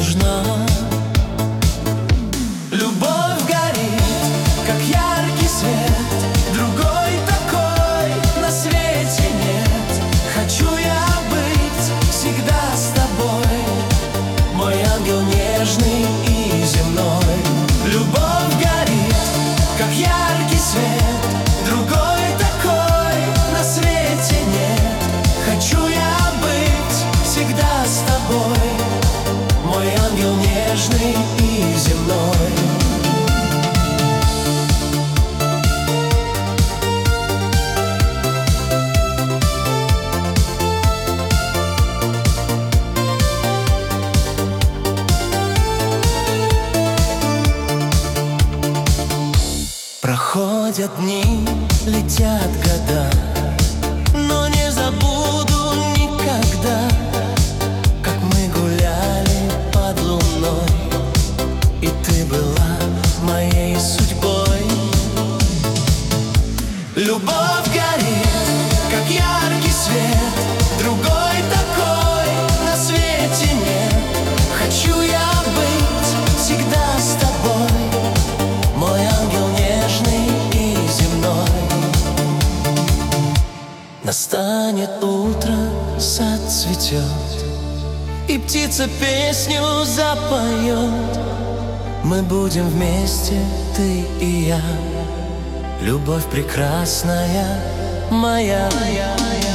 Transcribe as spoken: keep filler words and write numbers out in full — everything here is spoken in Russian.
нужна. Любовь горит, как яркий свет, другой такой на свете нет. Хочу я быть всегда с тобой, мой ангел нежный и земной. Любовь горит, как яркий свет, другой такой на свете нет. Хочу я быть всегда с тобой, мой ангел нежный и земной. Проходят дни, летят года, но не забуду никогда, как мы гуляли под луной, и ты была моей судьбой. Любовь горит, как яркий свет, другой такой на свете нет. Хочу я быть всегда с тобой, мой ангел нежный и земной. Настанет утро, сад цветет, и птица песню запоет. Мы будем вместе, ты и я, любовь прекрасная моя.